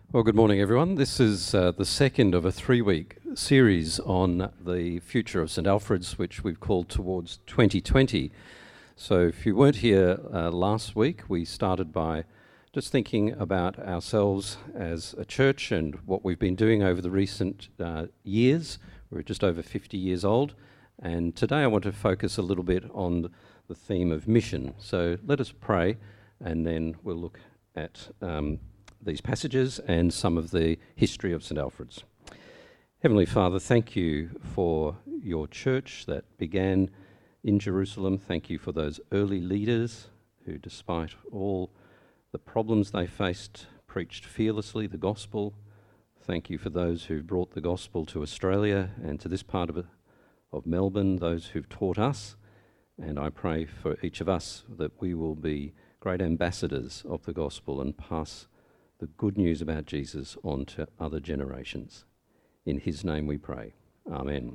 Well, good morning, everyone. This is the second of a 3-week series on the future of St Alfred's, which we've called Towards 2020. So if you weren't here last week, we started by just thinking about ourselves as a church and what we've been doing over the recent years. We're just over 50 years old, and today I want to focus a little bit on the theme of mission. So let us pray, and then we'll look at these passages and some of the history of St Alfred's. Heavenly Father, thank you for your church that began in Jerusalem. Thank you for those early leaders who, despite all the problems they faced, preached fearlessly the gospel. Thank you for those who brought the gospel to Australia and to this part of Melbourne, those who've taught us. And I pray for each of us that we will be great ambassadors of the gospel and pass the good news about Jesus on to other generations. In his name we pray. Amen.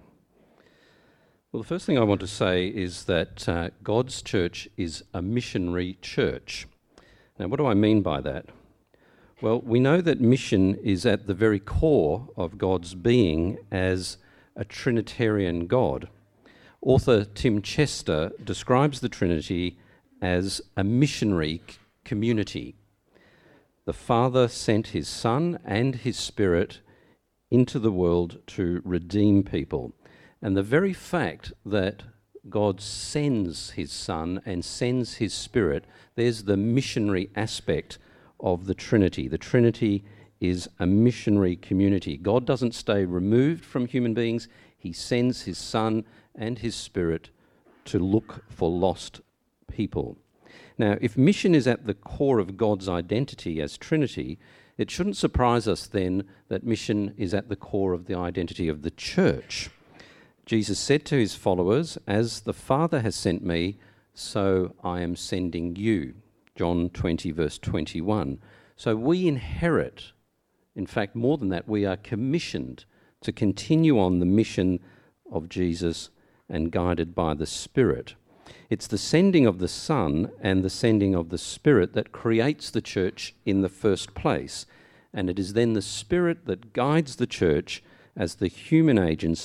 Well, the first thing I want to say is that God's church is a missionary church. Now, what do I mean by that? Well, we know that mission is at the very core of God's being as a Trinitarian God. Author Tim Chester describes the Trinity as a missionary community. The Father sent his Son and his Spirit into the world to redeem people. And the very fact that God sends his Son and sends his Spirit, there's the missionary aspect of the Trinity. The Trinity is a missionary community. God doesn't stay removed from human beings. He sends his Son and his Spirit to look for lost people. Now, if mission is at the core of God's identity as Trinity, it shouldn't surprise us then that mission is at the core of the identity of the church. Jesus said to his followers, "As the Father has sent me, so I am sending you." John 20, verse 21. So we inherit, in fact, more than that, we are commissioned to continue on the mission of Jesus and guided by the Spirit. It's the sending of the Son and the sending of the Spirit that creates the church in the first place. And it is then the Spirit that guides the church as the human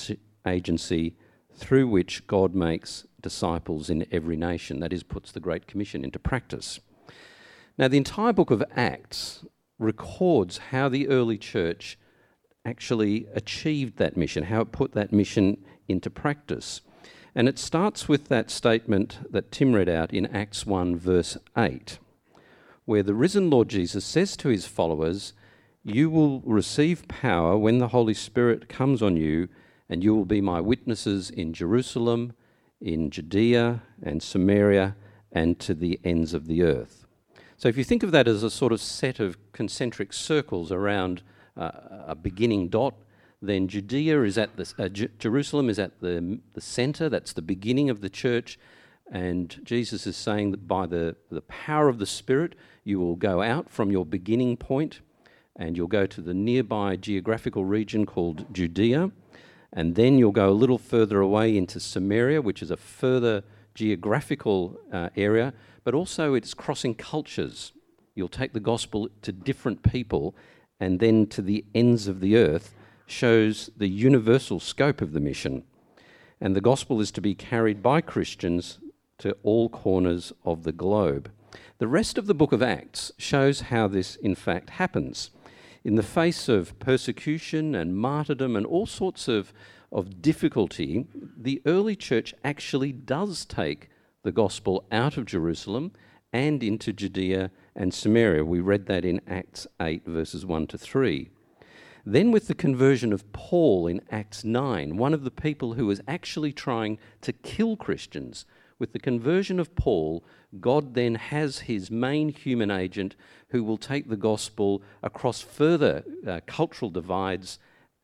agency through which God makes disciples in every nation. That is, puts the Great Commission into practice. Now, the entire book of Acts records how the early church actually achieved that mission, how it put that mission into practice. And it starts with that statement that Tim read out in Acts 1, verse 8, where the risen Lord Jesus says to his followers, "You will receive power when the Holy Spirit comes on you, and you will be my witnesses in Jerusalem, in Judea and Samaria, and to the ends of the earth." So if you think of that as a sort of set of concentric circles around a beginning dot, then Judea is at Jerusalem is at the centre. That's the beginning of the church, and Jesus is saying that by the power of the Spirit, you will go out from your beginning point, and you'll go to the nearby geographical region called Judea, and then you'll go a little further away into Samaria, which is a further geographical area, but also it's crossing cultures. You'll take the gospel to different people, and then to the ends of the earth. Shows the universal scope of the mission, and the gospel is to be carried by Christians to all corners of the globe. The rest of the book of Acts shows how this in fact happens. In the face of persecution and martyrdom and all sorts of difficulty, the early church actually does take the gospel out of Jerusalem and into Judea and Samaria. We read that in Acts 8, verses 1 to 3. Then with the conversion of Paul in Acts 9, one of the people who was actually trying to kill Christians, with the conversion of Paul, God then has his main human agent who will take the gospel across further cultural divides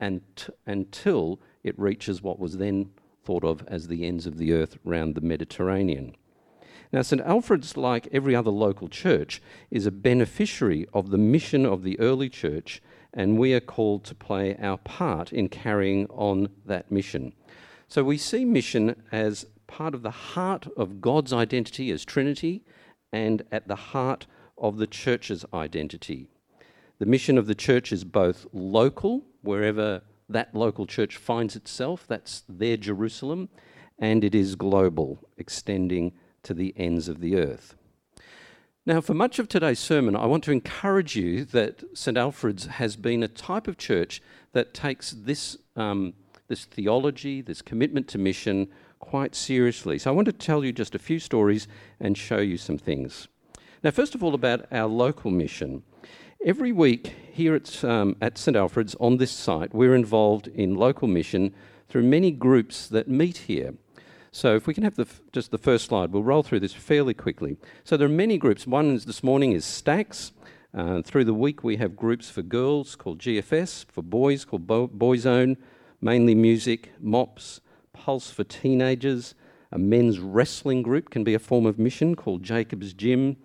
until it reaches what was then thought of as the ends of the earth round the Mediterranean. Now, St Alfred's, like every other local church, is a beneficiary of the mission of the early church, and we are called to play our part in carrying on that mission. So we see mission as part of the heart of God's identity as Trinity and at the heart of the church's identity. The mission of the church is both local, wherever that local church finds itself, that's their Jerusalem, and it is global, extending to the ends of the earth. Now, for much of today's sermon, I want to encourage you that St Alfred's has been a type of church that takes this theology, this commitment to mission, quite seriously. So I want to tell you just a few stories and show you some things. Now, first of all, about our local mission. Every week here at St Alfred's on this site, we're involved in local mission through many groups that meet here. So if we can have just the first slide, we'll roll through this fairly quickly. So there are many groups. One this morning is Stacks. Through the week we have groups for girls called GFS, for boys called Boyzone, mainly music, MOPS, Pulse for teenagers. A men's wrestling group can be a form of mission called Jacob's Gym.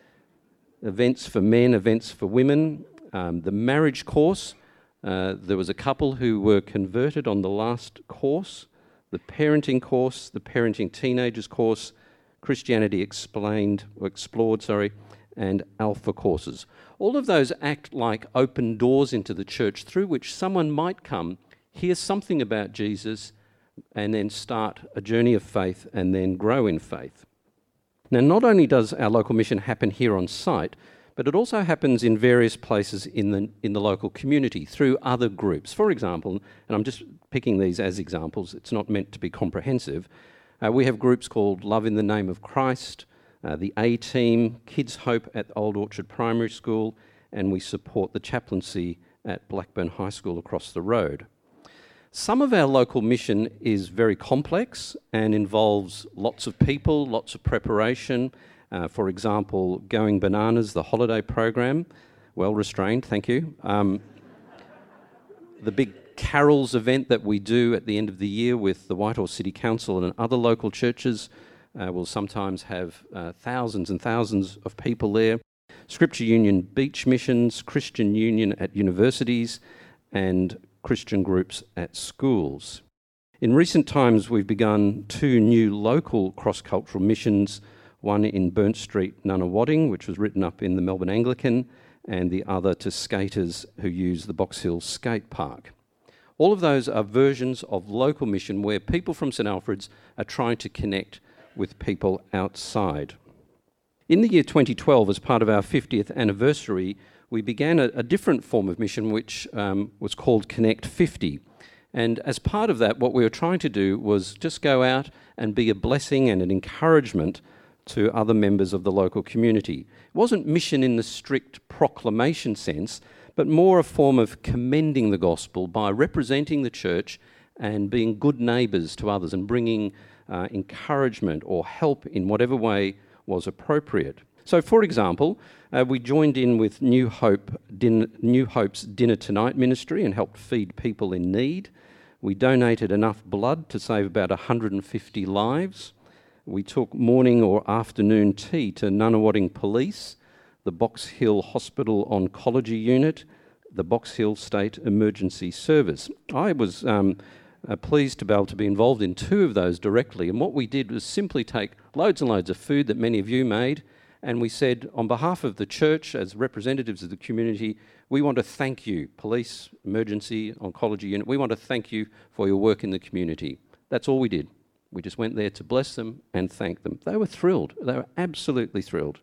Events for men, events for women. The marriage course, there was a couple who were converted on the last course. The parenting course, the parenting teenagers course, Christianity Explored, and Alpha courses. All of those act like open doors into the church through which someone might come, hear something about Jesus, and then start a journey of faith and then grow in faith. Now, not only does our local mission happen here on site, but it also happens in various places in the local community through other groups. For example, and I'm just picking these as examples, it's not meant to be comprehensive, we have groups called Love in the Name of Christ, the A-Team, Kids Hope at Old Orchard Primary School, and we support the chaplaincy at Blackburn High School across the road. Some of our local mission is very complex and involves lots of people, lots of preparation. For example, Going Bananas, the holiday program, well restrained, thank you. The big carols event that we do at the end of the year with the Whitehorse City Council and other local churches will sometimes have thousands and thousands of people there. Scripture Union beach missions, Christian Union at universities, and Christian groups at schools. In recent times, we've begun 2 new local cross-cultural missions, one in Burnt Street, Nunawading, which was written up in the Melbourne Anglican, and the other to skaters who use the Box Hill Skate Park. All of those are versions of local mission where people from St Alfred's are trying to connect with people outside. In the year 2012, as part of our 50th anniversary, we began a different form of mission which was called Connect 50. And as part of that, what we were trying to do was just go out and be a blessing and an encouragement to other members of the local community. It wasn't mission in the strict proclamation sense, but more a form of commending the gospel by representing the church and being good neighbours to others and bringing encouragement or help in whatever way was appropriate. So, for example, we joined in with New Hope's Dinner Tonight ministry and helped feed people in need. We donated enough blood to save about 150 lives. We took morning or afternoon tea to Nunawading Police, the Box Hill Hospital Oncology Unit, the Box Hill State Emergency Service. I was pleased to be able to be involved in 2 of those directly, and what we did was simply take loads and loads of food that many of you made, and we said, on behalf of the church, as representatives of the community, we want to thank you, Police, Emergency, Oncology Unit, we want to thank you for your work in the community. That's all we did. We just went there to bless them and thank them. They were thrilled. They were absolutely thrilled.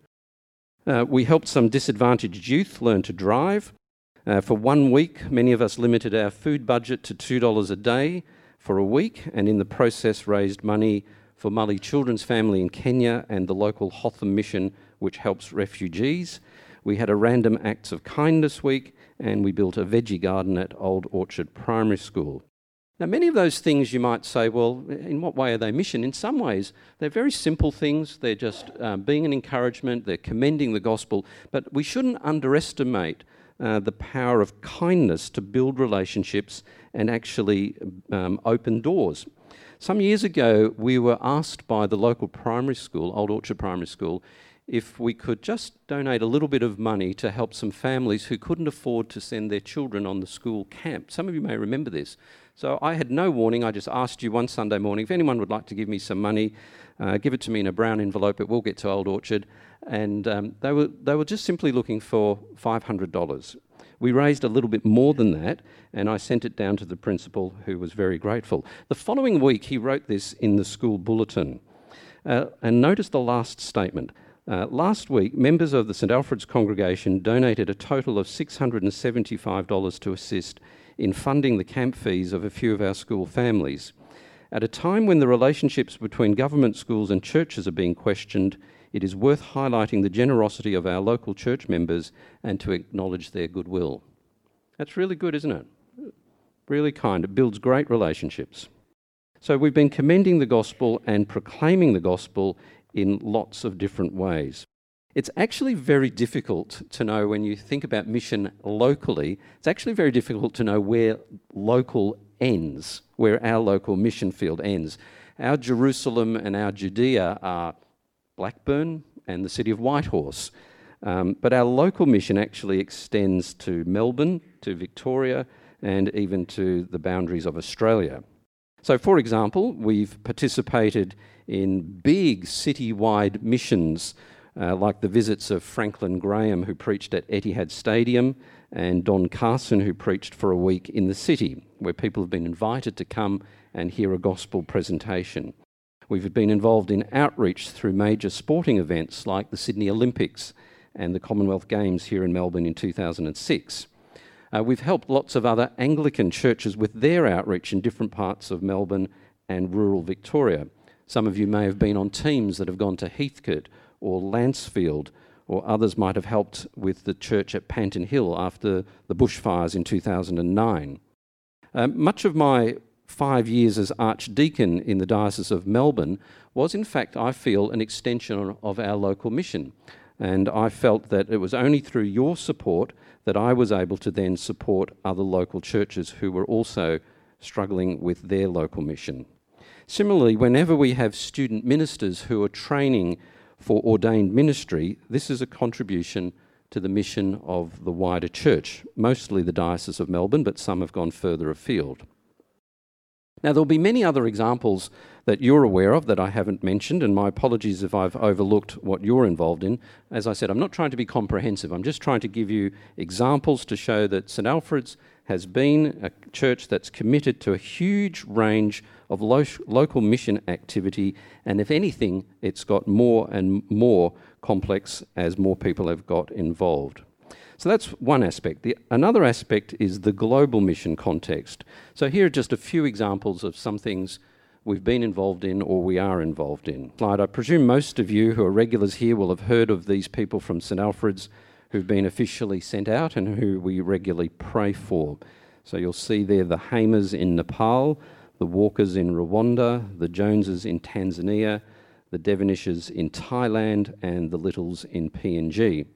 We helped some disadvantaged youth learn to drive. For 1 week, many of us limited our food budget to $2 a day for a week, and in the process raised money for Mully Children's Family in Kenya and the local Hotham Mission, which helps refugees. We had a random acts of kindness week, and we built a veggie garden at Old Orchard Primary School. Now, many of those things you might say, well, in what way are they mission? In some ways, they're very simple things. They're just being an encouragement. They're commending the gospel. But we shouldn't underestimate the power of kindness to build relationships and actually open doors. Some years ago, we were asked by the local primary school, Old Orchard Primary School, if we could just donate a little bit of money to help some families who couldn't afford to send their children on the school camp. Some of you may remember this. So I had no warning. I just asked you one Sunday morning, if anyone would like to give me some money, give it to me in a brown envelope. It will get to Old Orchard. And they were just simply looking for $500. We raised a little bit more than that, and I sent it down to the principal, who was very grateful. The following week, he wrote this in the school bulletin. And notice the last statement. Last week, members of the St Alfred's congregation donated a total of $675 to assist in funding the camp fees of a few of our school families. At a time when the relationships between government schools and churches are being questioned, it is worth highlighting the generosity of our local church members and to acknowledge their goodwill. That's really good, isn't it? Really kind. It builds great relationships. So we've been commending the gospel and proclaiming the gospel in lots of different ways. It's actually very difficult to know, when you think about mission locally, it's actually very difficult to know where local ends, where our local mission field ends. Our Jerusalem and our Judea are Blackburn and the city of Whitehorse. But our local mission actually extends to Melbourne, to Victoria, and even to the boundaries of Australia. So, for example, we've participated in big city-wide missions, like the visits of Franklin Graham, who preached at Etihad Stadium, and Don Carson, who preached for a week in the city, where people have been invited to come and hear a gospel presentation. We've been involved in outreach through major sporting events like the Sydney Olympics and the Commonwealth Games here in Melbourne in 2006. We've helped lots of other Anglican churches with their outreach in different parts of Melbourne and rural Victoria. Some of you may have been on teams that have gone to Heathcote or Lancefield, or others might have helped with the church at Panton Hill after the bushfires in 2009. Much of my 5 years as Archdeacon in the Diocese of Melbourne was, in fact, I feel, an extension of our local mission. And I felt that it was only through your support that I was able to then support other local churches who were also struggling with their local mission. Similarly, whenever we have student ministers who are training for ordained ministry, this is a contribution to the mission of the wider church, mostly the Diocese of Melbourne, but some have gone further afield. Now, there'll be many other examples that you're aware of that I haven't mentioned, and my apologies if I've overlooked what you're involved in. As I said, I'm not trying to be comprehensive. I'm just trying to give you examples to show that St Alfred's has been a church that's committed to a huge range of local mission activity, and if anything, it's got more and more complex as more people have got involved. So that's one aspect. Another aspect is the global mission context. So here are just a few examples of some things we've been involved in or we are involved in. I presume most of you who are regulars here will have heard of these people from St Alfred's who've been officially sent out and who we regularly pray for. So you'll see there the Hamers in Nepal, the Walkers in Rwanda, the Joneses in Tanzania, the Devonishes in Thailand, and the Littles in PNG.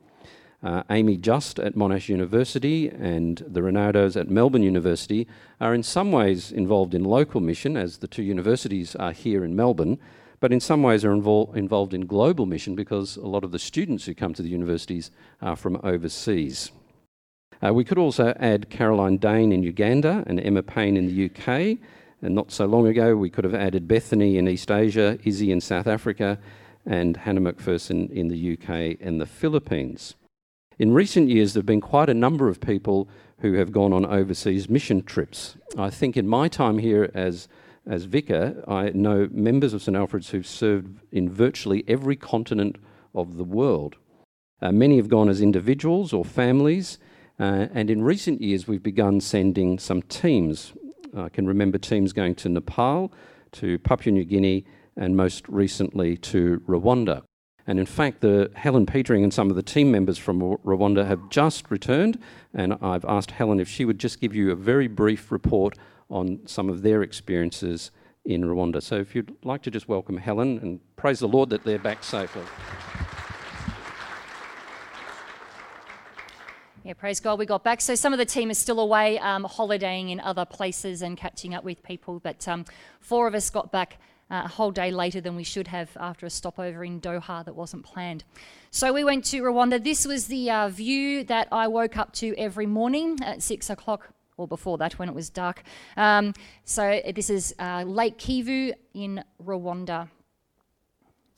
Amy Just at Monash University and the Ronaldos at Melbourne University are in some ways involved in local mission, as the two universities are here in Melbourne, but in some ways are involved in global mission because a lot of the students who come to the universities are from overseas. We could also add Caroline Dane in Uganda and Emma Payne in the UK, and not so long ago we could have added Bethany in East Asia, Izzy in South Africa, and Hannah McPherson in the UK and the Philippines. In recent years, there have been quite a number of people who have gone on overseas mission trips. I think in my time here as vicar, I know members of St Alfred's who've served in virtually every continent of the world. Many have gone as individuals or families, and in recent years we've begun sending some teams. I can remember teams going to Nepal, to Papua New Guinea, and most recently to Rwanda. And in fact, Helen Petering and some of the team members from Rwanda have just returned, and I've asked Helen if she would just give you a very brief report on some of their experiences in Rwanda. So if you'd like to just welcome Helen, and praise the Lord that they're back safely. Yeah, praise God, we got back. So some of the team is still away, holidaying in other places and catching up with people, but 4 of us got back a whole day later than we should have after a stopover in Doha that wasn't planned. So we went to Rwanda. This was the view that I woke up to every morning at 6 o'clock, or before that when it was dark. So this is Lake Kivu in Rwanda.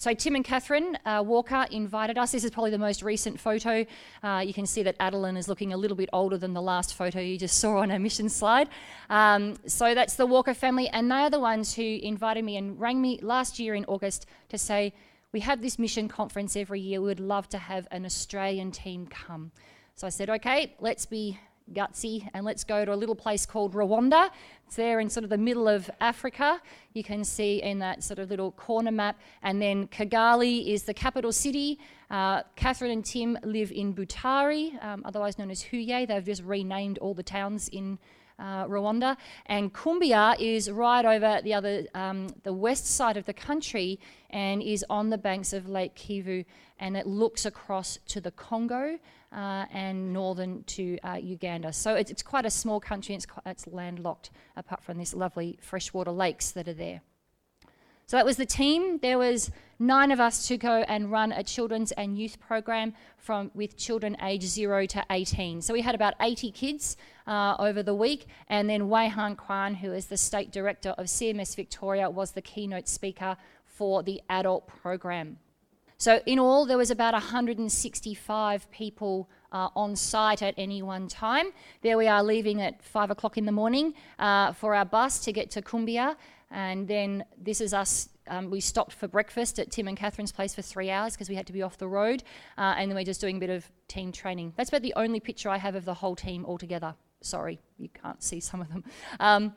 So Tim and Catherine Walker invited us. This is probably the most recent photo. You can see that Adeline is looking a little bit older than the last photo you just saw on our mission slide. So that's the Walker family, and they are the ones who invited me and rang me last year in August to say, we have this mission conference every year. We would love to have an Australian team come. So I said, okay, let's be gutsy and let's go to a little place called Rwanda. It's there in sort of the middle of Africa. You can see in that sort of little corner map. And then Kigali is the capital city. Catherine and Tim live in Butare, otherwise known as Huye. They've just renamed all the towns in Rwanda. And Kumbia is right over the west side of the country and is on the banks of Lake Kivu, and it looks across to the Congo and northern to Uganda. So it's quite a small country, and it's landlocked apart from these lovely freshwater lakes that are there. So that was the team. There was 9 of us to go and run a children's and youth program with children aged 0 to 18. So we had about 80 kids over the week, and then Wei Han Kwan, who is the State Director of CMS Victoria, was the keynote speaker for the adult program. So in all, there was about 165 people on site at any one time. There we are leaving at 5 o'clock in the morning for our bus to get to Kumbia. And then this is us. We stopped for breakfast at Tim and Catherine's place for 3 hours because we had to be off the road. And then we're just doing a bit of team training. That's about the only picture I have of the whole team altogether. Sorry, you can't see some of them.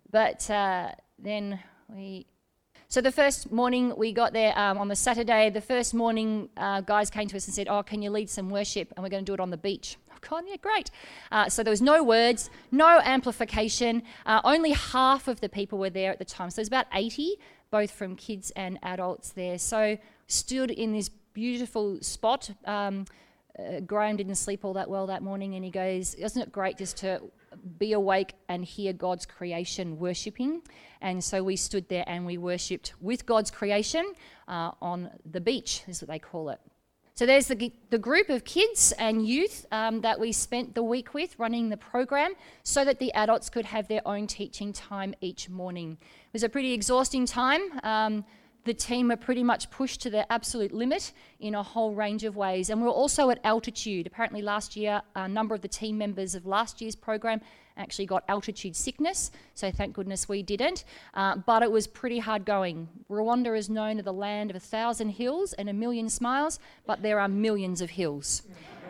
So the first morning we got there on the Saturday, the first morning guys came to us and said, oh, can you lead some worship? And we're going to do it on the beach. I've gone, yeah, great. So there was no words, no amplification. Only half of the people were there at the time. So there's about 80, both from kids and adults there. So stood in this beautiful spot. Graham didn't sleep all that well that morning, and he goes, isn't it great just to be awake and hear God's creation worshipping? And so we stood there and we worshipped with God's creation on the beach, is what they call it. So there's the group of kids and youth that we spent the week with running the program so that the adults could have their own teaching time each morning. It was a pretty exhausting time. The team were pretty much pushed to their absolute limit in a whole range of ways. And we were also at altitude. Apparently last year, a number of the team members of last year's program actually got altitude sickness, so thank goodness we didn't. But it was pretty hard going. Rwanda is known as the land of 1,000 hills and 1,000,000 smiles, but there are millions of hills.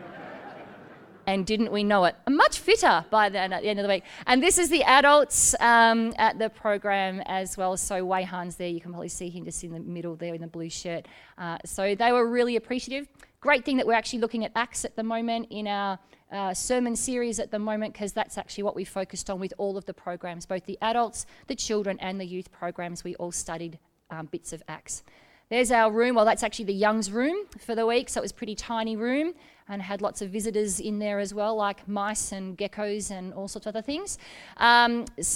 And didn't we know it? Much fitter by then at the end of the week. And this is the adults at the program as well. So Wei Han's there. You can probably see him just in the middle there in the blue shirt. So they were really appreciative. Great thing that we're actually looking at Acts at the moment in our sermon series at the moment, because that's actually what we focused on with all of the programs, both the adults, the children and the youth programs. We all studied bits of Acts. There's our room. Well, that's actually the Young's room for the week, so it was a pretty tiny room and had lots of visitors in there as well, like mice and geckos and all sorts of other things. There's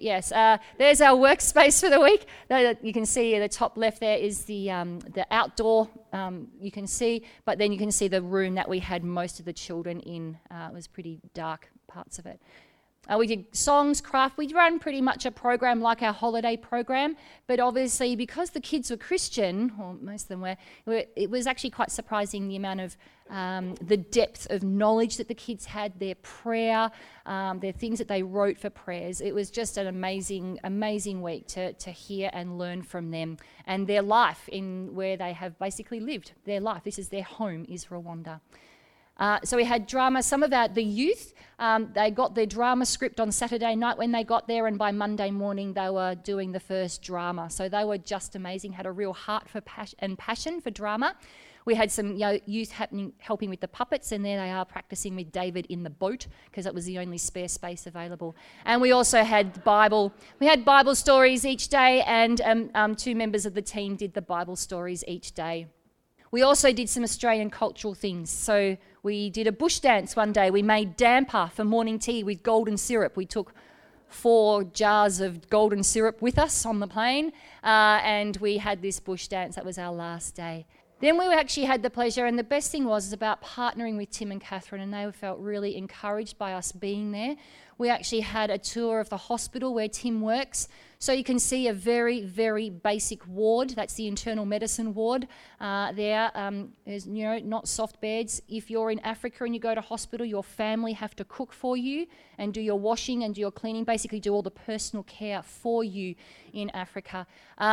our workspace for the week. You can see at the top left there is the outdoor, you can see, but then you can see the room that we had most of the children in. It was pretty dark parts of it. We did songs, craft. We ran pretty much a program like our holiday program, but obviously because the kids were Christian, or most of them were, it was actually quite surprising the amount of the depth of knowledge that the kids had, their prayer, their things that they wrote for prayers. It was just an amazing, amazing week to hear and learn from them and their life in where they have basically lived their life. This is their home, is Rwanda. So we had drama. Some of the youth, they got their drama script on Saturday night when they got there, and by Monday morning they were doing the first drama. So they were just amazing, had a real heart for passion for drama. We had some youth helping with the puppets, and there they are practicing with David in the boat because that was the only spare space available. And we also had Bible. We had Bible stories each day, and 2 members of the team did the Bible stories each day. We also did some Australian cultural things. So we did a bush dance one day. We made damper for morning tea with golden syrup. We took 4 jars of golden syrup with us on the plane, and we had this bush dance. That was our last day. Then we actually had the pleasure, and the best thing was about partnering with Tim and Catherine, and they felt really encouraged by us being there. We actually had a tour of the hospital where Tim works, So you can see a very, very basic ward. That's the internal medicine ward there. There's, not soft beds. If you're in Africa and you go to hospital, your family have to cook for you and do your washing and do your cleaning, basically do all the personal care for you in Africa.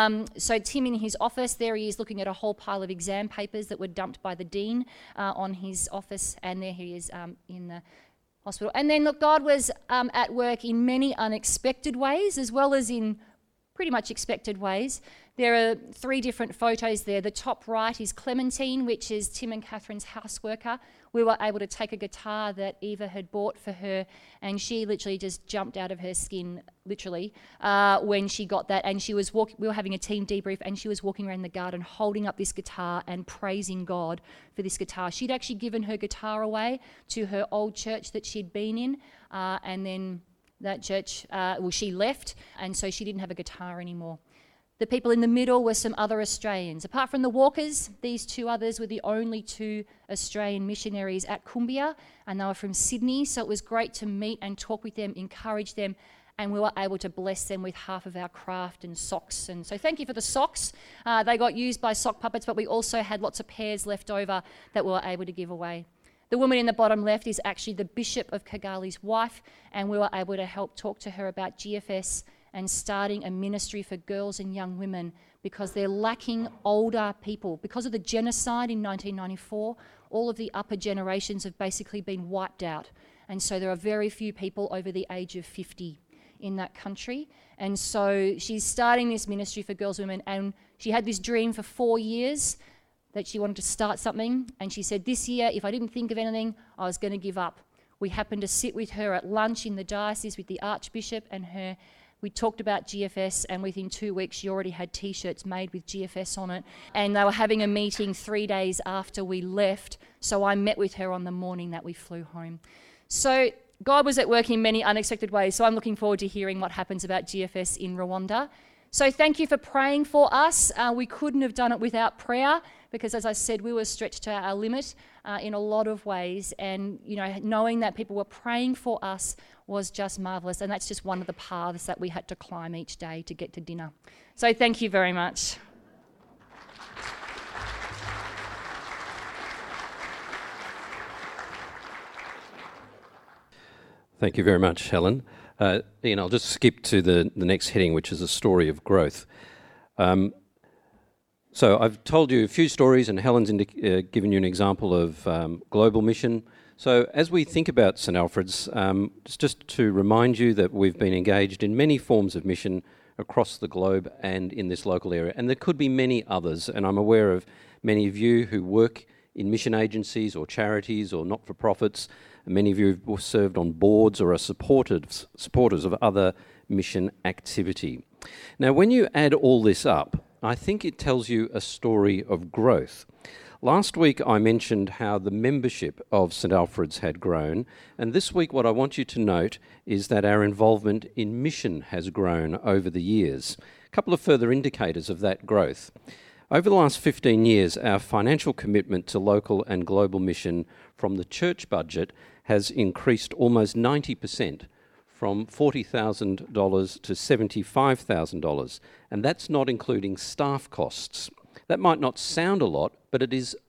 So Tim in his office, there he is looking at a whole pile of exam papers that were dumped by the dean on his office, and there he is in the hospital. And then, look, God was at work in many unexpected ways as well as in pretty much expected ways. There are 3 different photos there. The top right is Clementine, which is Tim and Catherine's house worker. We were able to take a guitar that Eva had bought for her, and she literally just jumped out of her skin, literally, when she got that. And she was we were having a team debrief, and she was walking around the garden holding up this guitar and praising God for this guitar. She'd actually given her guitar away to her old church that she'd been in, and then that church, she left, and so she didn't have a guitar anymore. The people in the middle were some other Australians. Apart from the Walkers, these 2 others were the only 2 Australian missionaries at Kumbia, and they were from Sydney, so it was great to meet and talk with them, encourage them, and we were able to bless them with half of our craft and socks. And so thank you for the socks. They got used by sock puppets, but we also had lots of pairs left over that we were able to give away. The woman in the bottom left is actually the Bishop of Kigali's wife, and we were able to help talk to her about GFS and starting a ministry for girls and young women, because they're lacking older people. Because of the genocide in 1994, all of the upper generations have basically been wiped out. And so there are very few people over the age of 50 in that country. And so she's starting this ministry for girls and women, and she had this dream for 4 years that she wanted to start something. And she said, this year, if I didn't think of anything, I was going to give up. We happened to sit with her at lunch in the diocese with the Archbishop and her. We talked about GFS, and within 2 weeks, she already had T-shirts made with GFS on it. And they were having a meeting 3 days after we left, so I met with her on the morning that we flew home. So God was at work in many unexpected ways, so I'm looking forward to hearing what happens about GFS in Rwanda. So thank you for praying for us. We couldn't have done it without prayer, because as I said, we were stretched to our limit in a lot of ways. And, knowing that people were praying for us was just marvellous. And that's just one of the paths that we had to climb each day to get to dinner. So thank you very much. Thank you very much, Helen. Ian, I'll just skip to the next heading, which is a story of growth. So I've told you a few stories, and Helen's given you an example of global mission. So as we think about St Alfred's, just to remind you that we've been engaged in many forms of mission across the globe and in this local area, and there could be many others, and I'm aware of many of you who work in mission agencies or charities or not-for-profits. Many of you have served on boards or are supporters of other mission activity. Now, when you add all this up, I think it tells you a story of growth. Last week I mentioned how the membership of St Alfred's had grown, and this week what I want you to note is that our involvement in mission has grown over the years. A couple of further indicators of that growth. Over the last 15 years, our financial commitment to local and global mission from the church budget has increased almost 90%, from $40,000 to $75,000, and that's not including staff costs. That might not sound a lot, but it is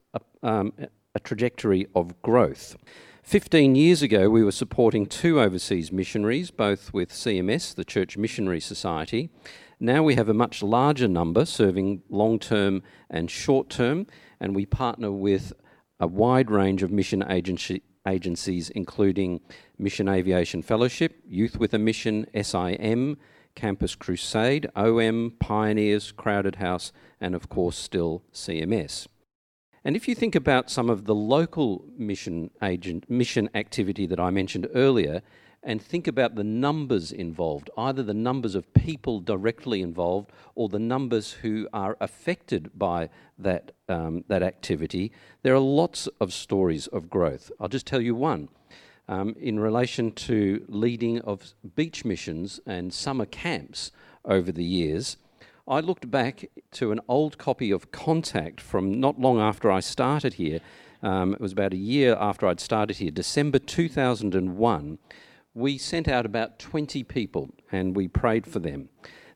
a trajectory of growth. 15 years ago, we were supporting 2 overseas missionaries, both with CMS, the Church Missionary Society. Now we have a much larger number serving long-term and short-term, and we partner with a wide range of mission agencies, including Mission Aviation Fellowship, Youth with a Mission, SIM, Campus Crusade, OM, Pioneers, Crowded House, and of course still CMS. And if you think about some of the local mission activity that I mentioned earlier, and think about the numbers involved, either the numbers of people directly involved or the numbers who are affected by that activity, there are lots of stories of growth. I'll just tell you one. In relation to leading of beach missions and summer camps over the years, I looked back to an old copy of Contact from not long after I started here. It was about a year after I'd started here, December 2001. We sent out about 20 people and we prayed for them.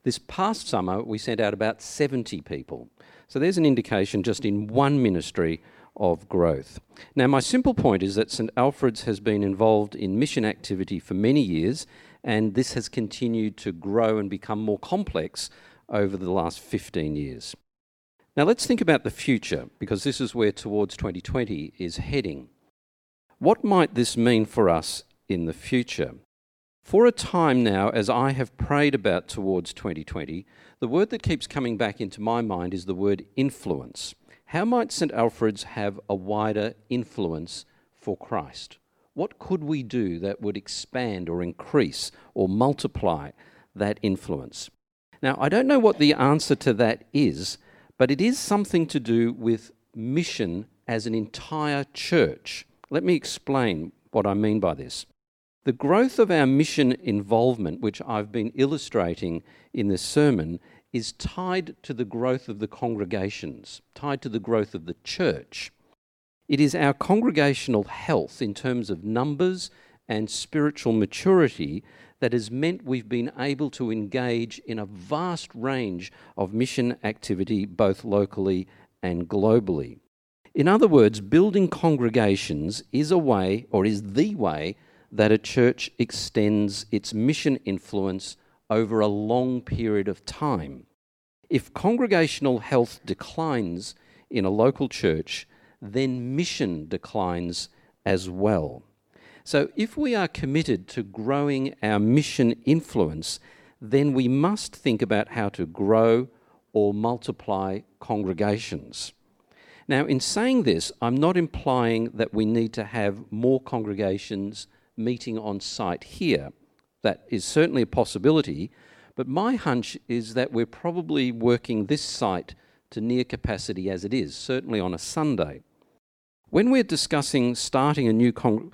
This past summer, we sent out about 70 people. So there's an indication just in one ministry of growth. Now, my simple point is that St Alfred's has been involved in mission activity for many years, and this has continued to grow and become more complex over the last 15 years. Now, let's think about the future, because this is where Towards 2020 is heading. What might this mean for us in the future? For a time now, as I have prayed about Towards 2020, the word that keeps coming back into my mind is the word influence. How might St Alfred's have a wider influence for Christ? What could we do that would expand or increase or multiply that influence? Now, I don't know what the answer to that is, but it is something to do with mission as an entire church. Let me explain what I mean by this. The growth of our mission involvement, which I've been illustrating in this sermon, is tied to the growth of the congregations, tied to the growth of the church. It is our congregational health in terms of numbers and spiritual maturity that has meant we've been able to engage in a vast range of mission activity, both locally and globally. In other words, building congregations is a way, or is the way, that a church extends its mission influence over a long period of time. If congregational health declines in a local church, then mission declines as well. So if we are committed to growing our mission influence, then we must think about how to grow or multiply congregations. Now, in saying this, I'm not implying that we need to have more congregations meeting on site here. That is certainly a possibility, but my hunch is that we're probably working this site to near capacity as it is, certainly on a Sunday. When we were discussing starting a new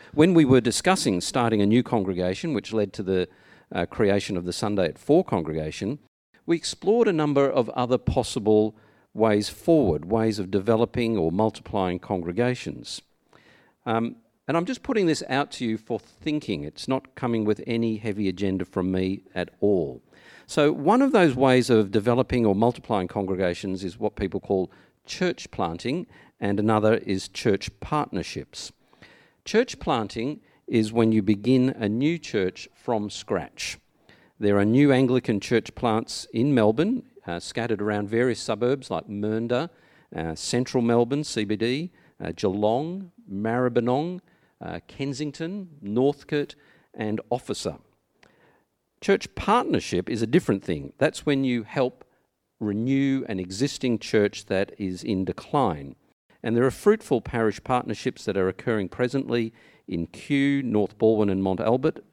congregation, which led to the creation of the Sunday at 4 congregation, we explored a number of other possible ways forward, ways of developing or multiplying congregations. And I'm just putting this out to you for thinking. It's not coming with any heavy agenda from me at all. So one of those ways of developing or multiplying congregations is what people call church planting, and another is church partnerships. Church planting is when you begin a new church from scratch. There are new Anglican church plants in Melbourne, scattered around various suburbs like Mernda, central Melbourne, CBD, Geelong, Maribyrnong, Kensington, Northcote, and Officer. Church partnership is a different thing. That's when you help renew an existing church that is in decline. And there are fruitful parish partnerships that are occurring presently in Kew, North Balwyn and Mont Albert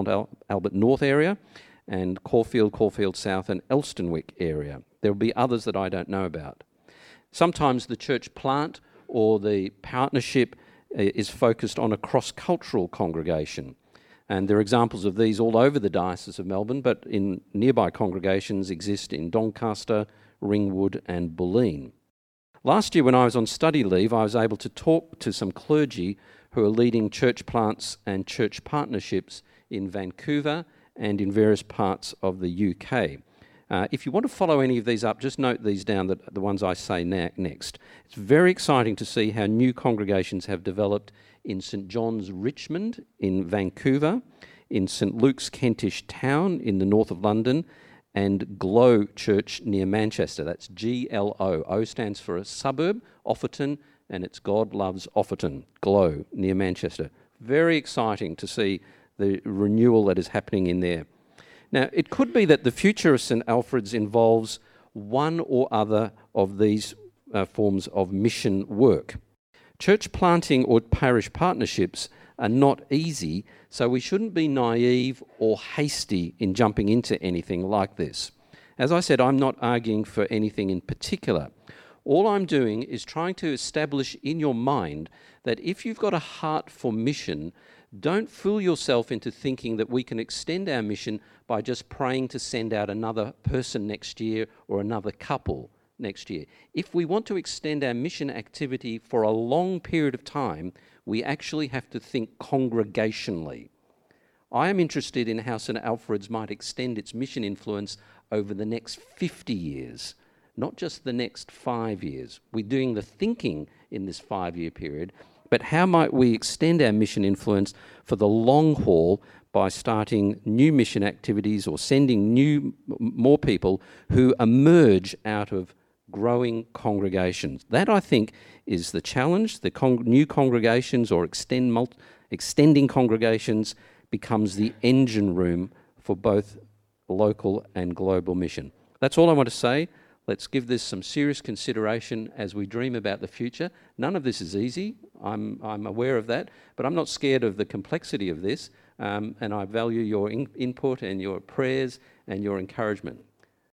North area, and Caulfield South and Elstonwick area. There will be others that I don't know about. Sometimes the church plant or the partnership is focused on a cross-cultural congregation. And there are examples of these all over the Diocese of Melbourne, but in nearby congregations exist in Doncaster, Ringwood and Bulleen. Last year when I was on study leave, I was able to talk to some clergy who are leading church plants and church partnerships in Vancouver and in various parts of the UK. If you want to follow any of these up, just note these down, the ones I say next. It's very exciting to see how new congregations have developed in St John's Richmond in Vancouver, in St Luke's Kentish Town in the north of London, and Glow Church near Manchester. That's GLO. O stands for a suburb, Offerton, and it's God Loves Offerton, Glow, near Manchester. Very exciting to see the renewal that is happening in there. Now, it could be that the future of St Alfred's involves one or other of these forms of mission work. Church planting or parish partnerships are not easy, so we shouldn't be naive or hasty in jumping into anything like this. As I said, I'm not arguing for anything in particular. All I'm doing is trying to establish in your mind that if you've got a heart for mission, don't fool yourself into thinking that we can extend our mission by just praying to send out another person next year or another couple next year. If we want to extend our mission activity for a long period of time, we actually have to think congregationally. I am interested in how St Alfred's might extend its mission influence over the next 50 years, not just the next 5 years. We're doing the thinking in this 5-year period, but how might we extend our mission influence for the long haul by starting new mission activities or sending more people who emerge out of growing congregations. That, I think, is the challenge. The new congregations or extending congregations becomes the engine room for both local and global mission. That's all I want to say. Let's give this some serious consideration as we dream about the future. None of this is easy. I'm aware of that, but I'm not scared of the complexity of this, and I value your input and your prayers and your encouragement.